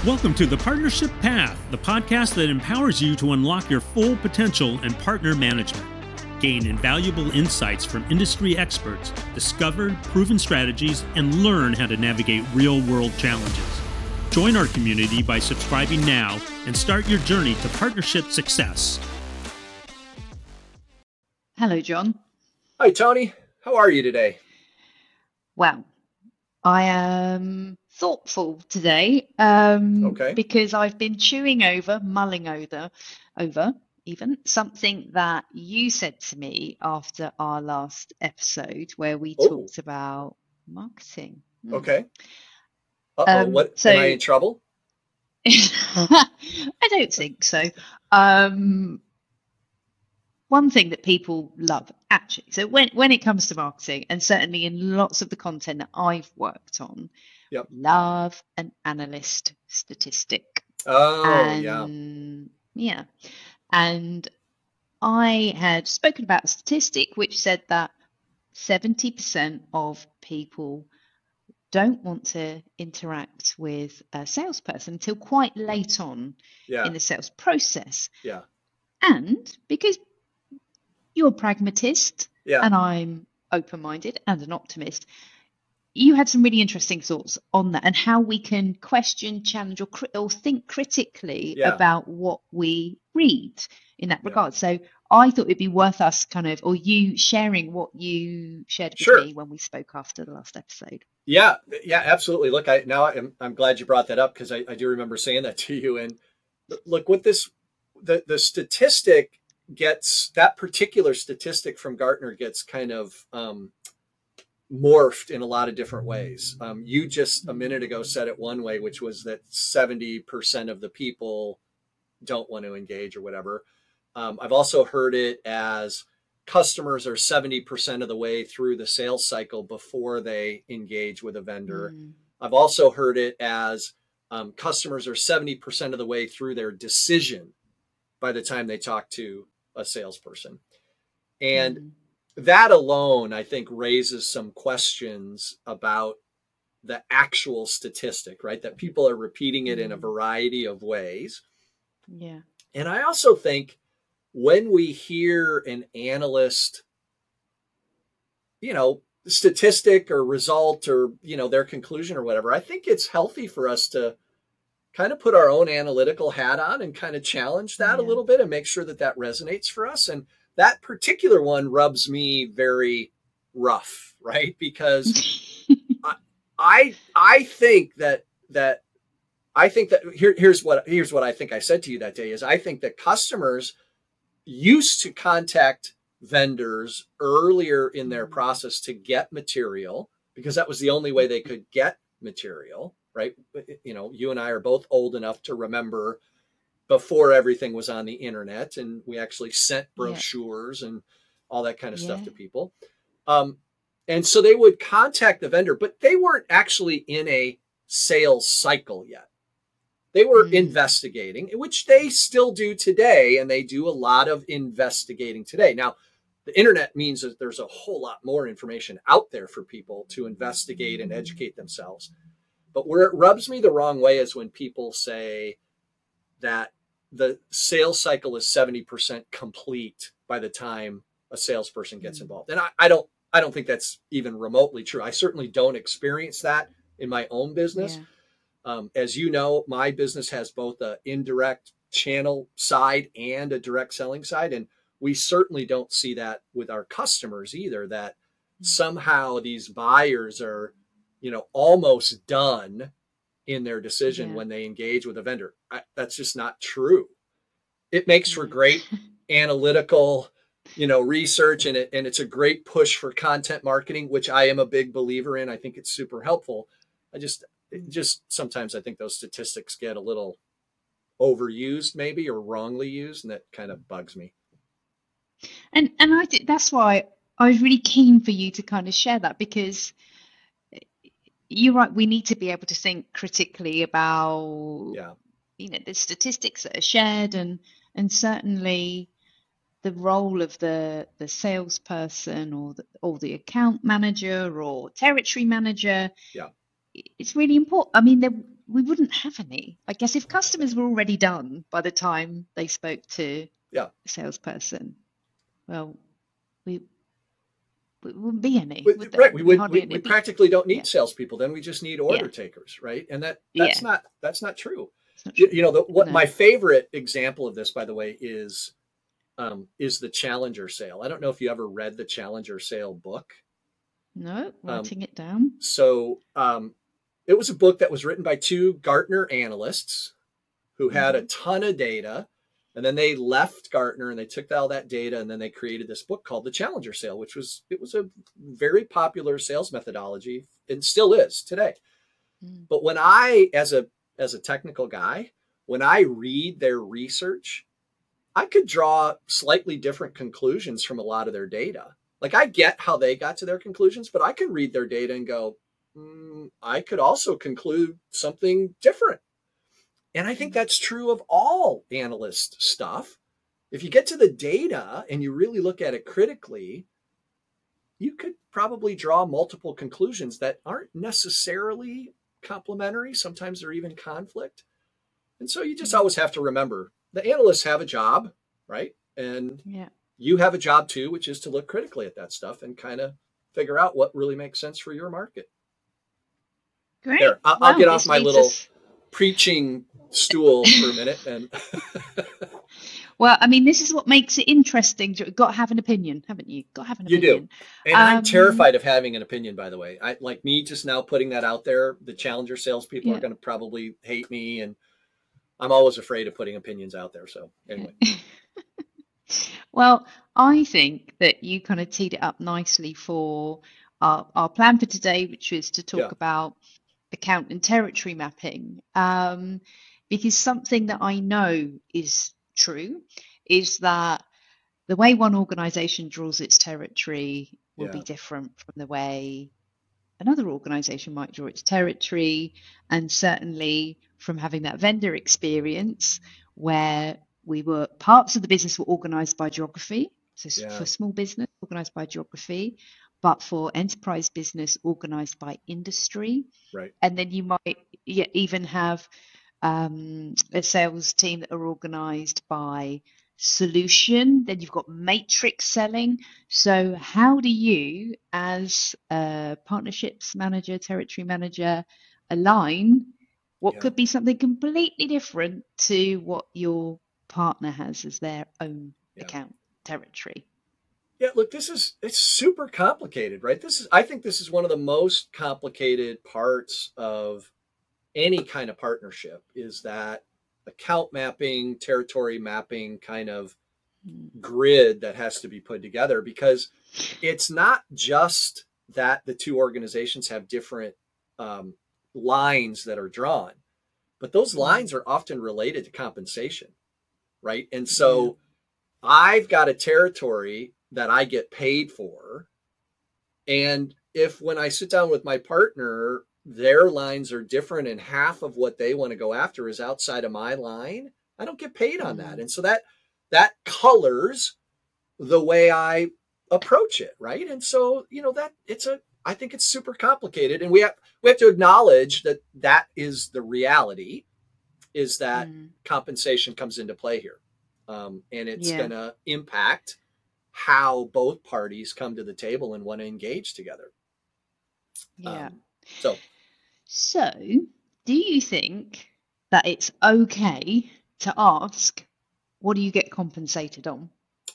Welcome to The Partnership Path, the podcast that empowers you to unlock your full potential in partner management. Gain invaluable insights from industry experts, discover proven strategies, and learn how to navigate real-world challenges. Join our community by subscribing now and start your journey to partnership success. Hello, John. Hi, Tony. How are you today? Well, I am thoughtful today Okay. because I've been mulling over even something that you said to me after our last episode where we Oh, talked about marketing. okay. Uh-oh, what? So Am I in trouble? I don't think so. Um, One thing that people love, actually, so when it comes to marketing, and certainly in lots of the content that I've worked on, Yep. love an analyst statistic. Oh, yeah. And I had spoken about a statistic which said that 70% of people don't want to interact with a salesperson until quite late on Yeah. in the sales process. Yeah. And because you're a pragmatist Yeah. and I'm open-minded and an optimist, you had some really interesting thoughts on that and how we can question, challenge, or think critically Yeah. about what we read in that Yeah. regard. So I thought it'd be worth us or you sharing what you shared with Sure. me when we spoke after the last episode. Yeah. Yeah, absolutely. Look, I'm glad you brought that up because I do remember saying that to you. And look, with this, the statistic that particular statistic from Gartner gets kind of morphed in a lot of different ways. You just a minute ago said it one way, which was that 70% of the people don't want to engage or whatever. I've also heard it as customers are 70% of the way through the sales cycle before they engage with a vendor. I've also heard it as customers are 70% of the way through their decision by the time they talk to a salesperson. And that alone, I think, raises some questions about the actual statistic, right? That people are repeating it in a variety of ways. Yeah. And I also think when we hear an analyst, statistic or result or, their conclusion or whatever, I think it's healthy for us to kind of put our own analytical hat on and kind of challenge that a little bit and make sure that that resonates for us. And that particular one rubs me very rough, right? Because I think that here's what I think I said to you that day is I think that customers used to contact vendors earlier in their process to get material because that was the only way they could get material, right? You and I are both old enough to remember before everything was on the internet and we actually sent brochures and all that kind of stuff to people. And so they would contact the vendor, but they weren't actually in a sales cycle yet. They were investigating, which they still do today. And they do a lot of investigating today. Now, the internet means that there's a whole lot more information out there for people to investigate and educate themselves. But where it rubs me the wrong way is when people say that the sales cycle is 70% complete by the time a salesperson gets involved. And I don't think that's even remotely true. I certainly don't experience that in my own business. As you know, my business has both an indirect channel side and a direct selling side. And we certainly don't see that with our customers either, that somehow these buyers are, almost done in their decision when they engage with a vendor. That's just not true. It makes for great analytical, research, and it's a great push for content marketing, which I am a big believer in. I think it's super helpful. Just sometimes I think those statistics get a little overused maybe or wrongly used, and that kind of bugs me. And I think that's why I was really keen for you to kind of share that, because you're right, we need to be able to think critically about the statistics that are shared and certainly the role of the salesperson or the account manager or territory manager. It's really important. I mean, we wouldn't have any. I guess if customers were already done by the time they spoke to a salesperson, well, we wouldn't be any. Right. We practically don't need salespeople. Then we just need order takers, right? And that's not true. Not my favorite example of this, by the way, is the Challenger sale. I don't know if you ever read the Challenger sale book. No, writing it down. So it was a book that was written by two Gartner analysts who had a ton of data. And then they left Gartner and they took all that data and then they created this book called The Challenger Sale, which was a very popular sales methodology and still is today. But when I, as a technical guy, when I read their research, I could draw slightly different conclusions from a lot of their data. Like I get how they got to their conclusions, but I can read their data and go, I could also conclude something different. And I think that's true of all analyst stuff. If you get to the data and you really look at it critically, you could probably draw multiple conclusions that aren't necessarily complementary. Sometimes they're even conflict. And so you just always have to remember the analysts have a job, right? And you have a job too, which is to look critically at that stuff and kind of figure out what really makes sense for your market. Great. There, I'll get off my little preaching stool for a minute. And well, I mean, this is what makes it interesting. You've got to have an opinion, haven't you? Got to have an opinion. You do. And I'm terrified of having an opinion, by the way. I like me just now putting that out there. The Challenger salespeople are going to probably hate me. And I'm always afraid of putting opinions out there. So anyway. Well, I think that you kind of teed it up nicely for our plan for today, which is to talk about account and territory mapping. Because something that I know is true is that the way one organization draws its territory will be different from the way another organization might draw its territory. And certainly from having that vendor experience where parts of the business were organized by geography. So for small business, organized by geography, but for enterprise business, organized by industry. Right. And then you might even have a sales team that are organized by solution. Then you've got matrix selling. So how do you, as a partnerships manager, territory manager, align what could be something completely different to what your partner has as their own account territory? Yeah, look, it's super complicated, right? I think this is one of the most complicated parts of any kind of partnership, is that account mapping, territory mapping kind of grid that has to be put together, because it's not just that the two organizations have different lines that are drawn, but those lines are often related to compensation, right? And so I've got a territory that I get paid for. And if when I sit down with my partner, their lines are different and half of what they want to go after is outside of my line, I don't get paid on that. And so that colors the way I approach it, right? And so, I think it's super complicated, and we have to acknowledge that is the reality, is that compensation comes into play here. And it's going to impact how both parties come to the table and want to engage together. Yeah. So do you think that it's okay to ask, what do you get compensated on?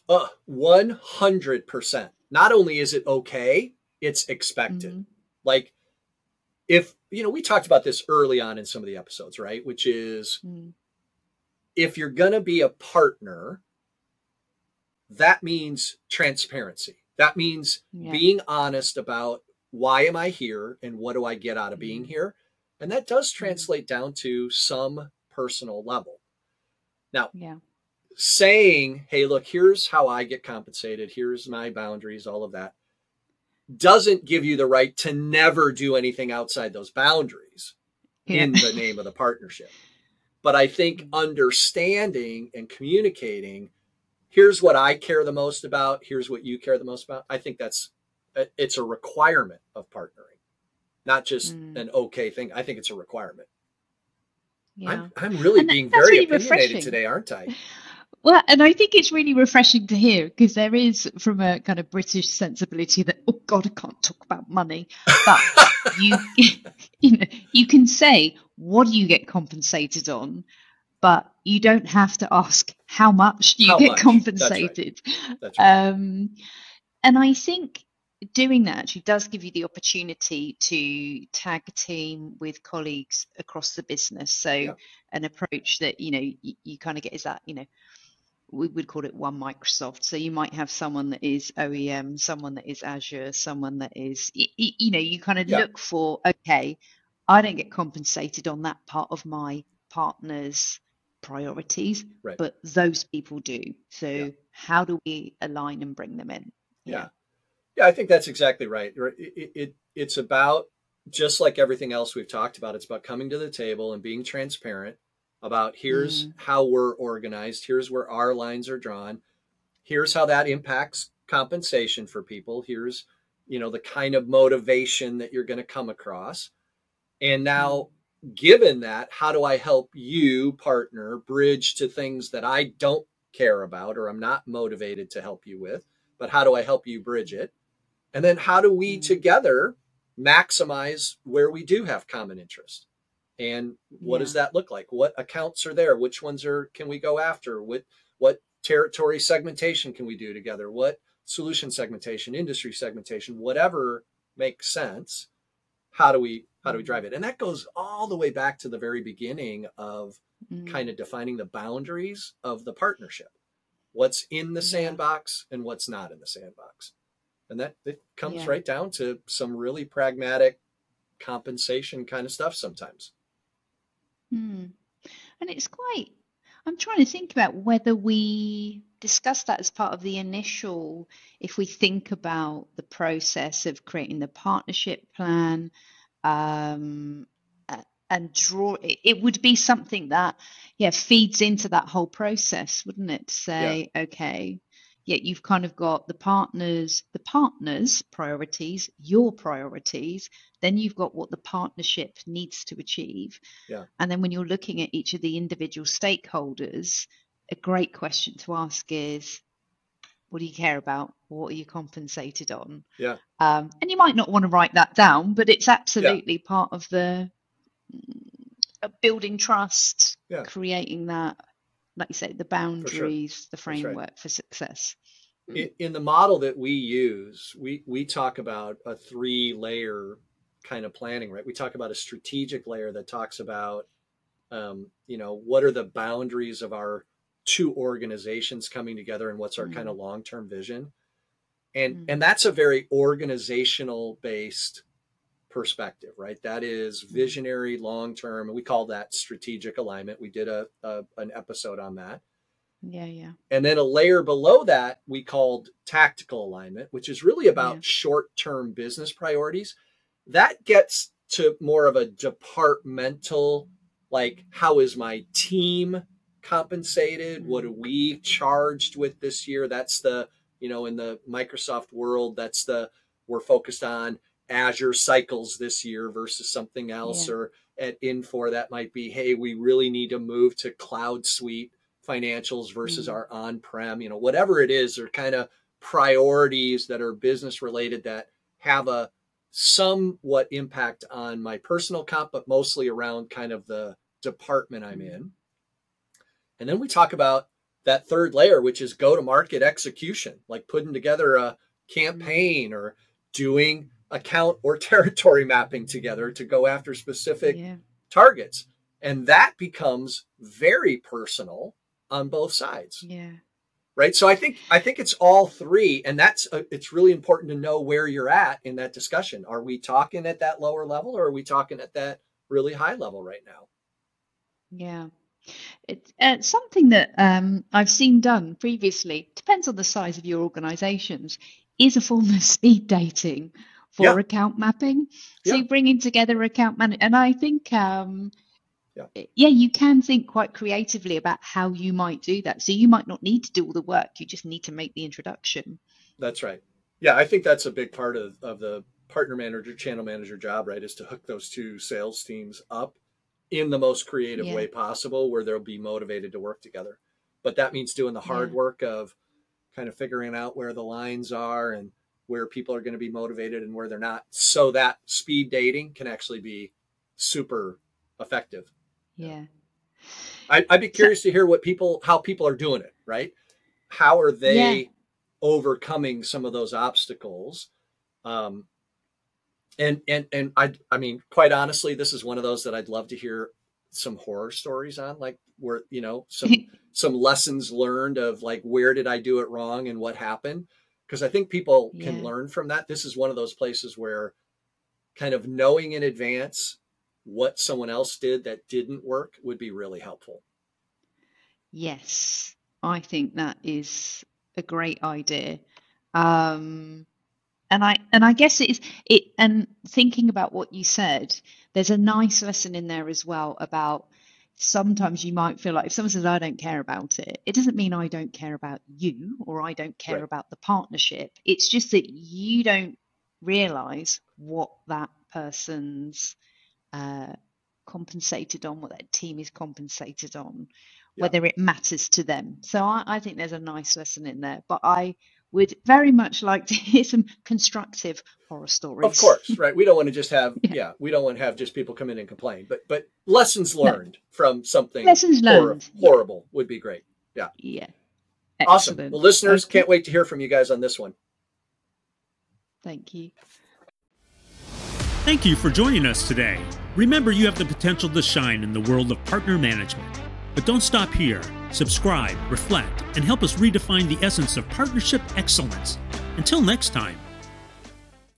100%. Not only is it okay, it's expected. Like, if, we talked about this early on in some of the episodes, right? Which is, if you're going to be a partner, that means transparency. That means being honest about, why am I here and what do I get out of being here? And that does translate down to some personal level. Now, saying, hey, look, here's how I get compensated, here's my boundaries, all of that, doesn't give you the right to never do anything outside those boundaries in the name of the partnership. But I think understanding and communicating, here's what I care the most about, here's what you care the most about, I think it's a requirement of partnering, not just an okay thing. I think it's a requirement. Yeah. I'm really And being that's very really opinionated refreshing. today, aren't I? Well, and I think it's really refreshing to hear, because there is, from a kind of British sensibility, that, oh God, I can't talk about money. But you, you can say, what do you get compensated on? But you don't have to ask, how much do you How get much? That's right. compensated? That's right. And I think doing that actually does give you the opportunity to tag team with colleagues across the business. So Yeah. an approach that, you kind of get is that, we would call it one Microsoft. So you might have someone that is OEM, someone that is Azure, someone that is, you kind of Yeah. look for, okay, I don't get compensated on that part of my partner's priorities, Right. but those people do. So Yeah. how do we align and bring them in? Yeah. Yeah, I think that's exactly right. It's about, just like everything else we've talked about, it's about coming to the table and being transparent about, here's how we're organized, here's where our lines are drawn, here's how that impacts compensation for people, here's, the kind of motivation that you're going to come across. And now, given that, how do I help you, partner, bridge to things that I don't care about or I'm not motivated to help you with, but how do I help you bridge it? And then how do we together maximize where we do have common interest? And what does that look like? What accounts are there? Which ones can we go after? What territory segmentation can we do together? What solution segmentation, industry segmentation, whatever makes sense? How do we drive it? And that goes all the way back to the very beginning of kind of defining the boundaries of the partnership. What's in the sandbox and what's not in the sandbox. And that it comes right down to some really pragmatic compensation kind of stuff sometimes. And it's I'm trying to think about whether we discussed that as part of the initial, if we think about the process of creating the partnership plan, and draw, it would be something that, feeds into that whole process, wouldn't it? To say, okay, you've kind of got the partners' priorities, your priorities, then you've got what the partnership needs to achieve. And then when you're looking at each of the individual stakeholders, a great question to ask is, what do you care about? What are you compensated on? And you might not want to write that down, but it's absolutely part of the building trust, creating that, like you say, the boundaries, the framework for success. In the model that we use, we talk about a 3-layer kind of planning, right? We talk about a strategic layer that talks about, what are the boundaries of our 2 organizations coming together and what's our kind of long-term vision. And that's a very organizational based perspective, right? That is visionary, long-term. And we call that strategic alignment. We did an episode on that. Yeah. And then a layer below that we called tactical alignment, which is really about short-term business priorities. That gets to more of a departmental, like, how is my team compensated? What are we charged with this year? That's the, in the Microsoft world, we're focused on Azure cycles this year versus something else. Or at Infor, that might be, hey, we really need to move to Cloud Suite financials versus our on-prem, whatever it is, or kind of priorities that are business related that have a somewhat impact on my personal comp, but mostly around kind of the department I'm in. And then we talk about that 3rd layer, which is go-to-market execution, like putting together a campaign or doing account or territory mapping together to go after specific targets. And that becomes very personal on both sides. Right. So I think it's all 3. And it's really important to know where you're at in that discussion. Are we talking at that lower level, or are we talking at that really high level right now? It's something that I've seen done previously, depends on the size of your organizations, is a form of speed dating for account mapping. So you're bringing together account management. And I think, you can think quite creatively about how you might do that. So you might not need to do all the work. You just need to make the introduction. That's right. Yeah, I think that's a big part of the partner manager, channel manager job, right, is to hook those 2 sales teams up in the most creative way possible, where they'll be motivated to work together. But that means doing the hard work of kind of figuring out where the lines are and where people are going to be motivated and where they're not, so that speed dating can actually be super effective. Yeah. I'd be curious to hear how people are doing it, right? How are they overcoming some of those obstacles? And I mean, quite honestly, this is one of those that I'd love to hear some horror stories on, like where, some lessons learned of like, where did I do it wrong and what happened? Because I think people can learn from that. This is one of those places where kind of knowing in advance what someone else did that didn't work would be really helpful. Yes, I think that is a great idea. And I guess and thinking about what you said, there's a nice lesson in there as well about sometimes you might feel like if someone says, I don't care about it, it doesn't mean I don't care about you or I don't care about the partnership. It's just that you don't realize what that person's compensated on, what that team is compensated on, whether it matters to them. So I think there's a nice lesson in there, but I would very much like to hear some constructive horror stories. Of course, right? We don't want to just have, we don't want to have just people come in and complain, but lessons learned from something horrible would be great. Yeah. Yeah. Excellent. Awesome. Well, listeners, can't wait to hear from you guys on this one. Thank you. Thank you for joining us today. Remember, you have the potential to shine in the world of partner management. But don't stop here. Subscribe, reflect, and help us redefine the essence of partnership excellence. Until next time.